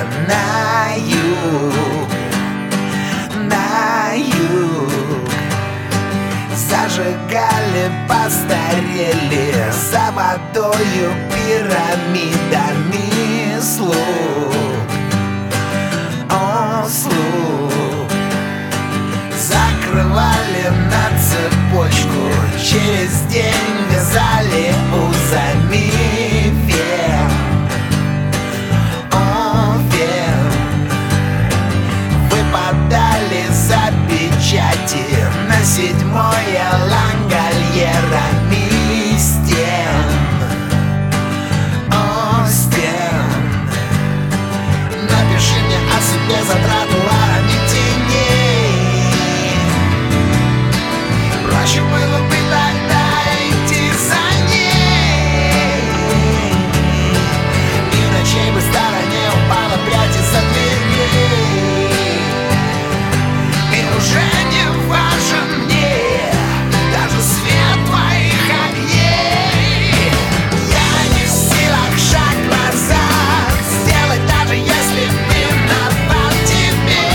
на юг, на юг. Зажигали, постарели за водою, пирамидами слуг. О, слуг. Закрывали на цепочку, через день вязали узами вен. О, вен. Выпадали за печати на 7-е лангольерами стен. О, стен. Напиши мне о себе за тротуарами теней. Проще было бы тогда идти за ней, и в ночей бы в стороне упала прядь из-за дверей. И уже не важен мне даже свет твоих огней. Я не в силах шаг назад сделать, даже если виноват тебе.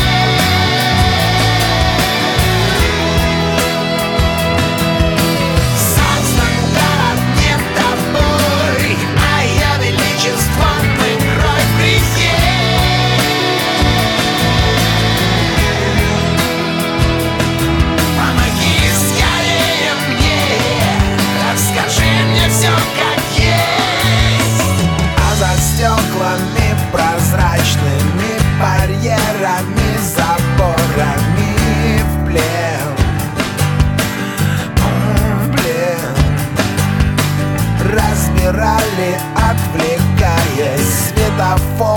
Создан город не тобой, а я величеством и кровь в грехе. Помоги скорее мне, расскажи мне все как есть. А за стеклами прозрачными барьерами, заборами в плен, в плен. Разбирали, отвлекаясь, светофор